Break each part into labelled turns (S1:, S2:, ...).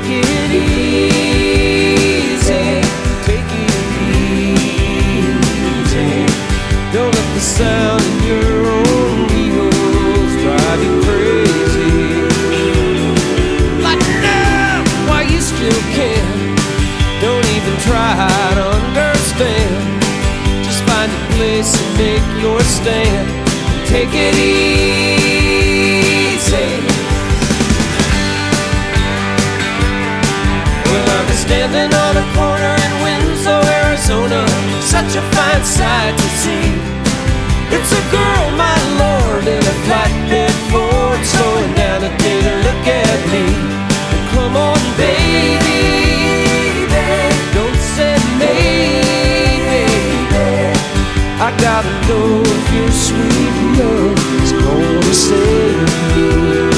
S1: it easy, take it easy. Don't let the sound of your own wheels drive you crazy. Lighten up while you still can. Don't even try to understand. Just find a place and make your stand. Take it easy. Well, I'm standing on a corner in Winslow, Arizona. Such a fine sight to see. It's a girl, my lord, in a flatbed Ford, slowing down to take a look at me. Come on, baby, don't say maybe. I gotta know if your sweet love is gonna save me.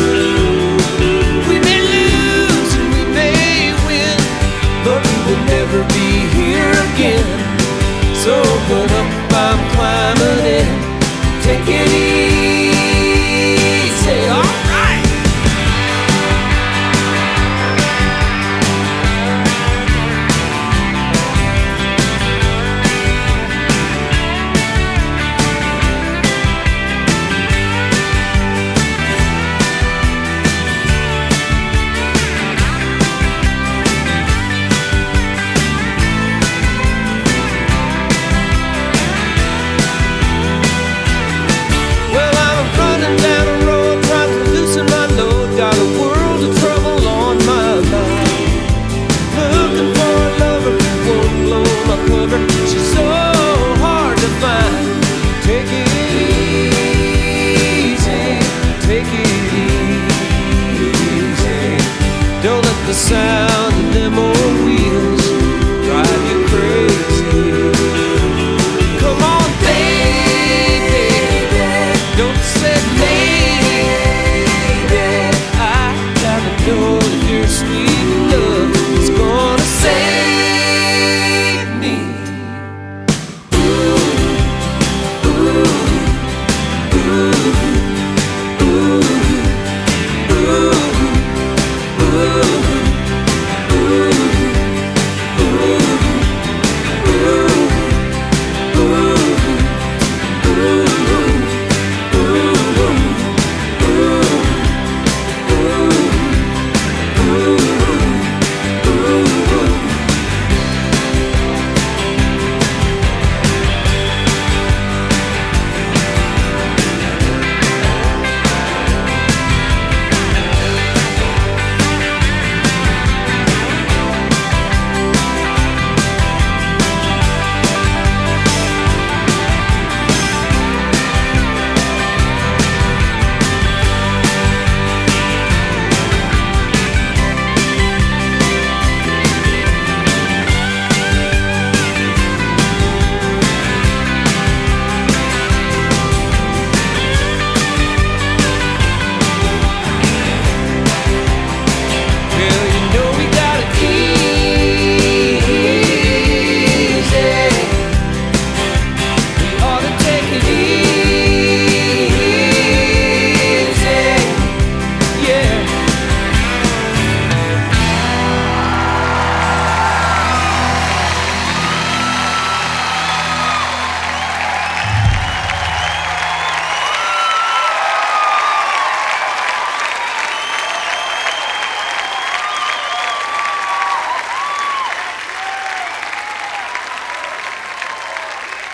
S1: We may lose and we may win, but we will never be here again. So open up, I'm climbing in. Take it easy, all right. She's so hard to find. Take it easy, take it easy. Don't let the sound of them old wheels drive you crazy. Come on, baby, don't say maybe. I gotta know that you're sweet enough.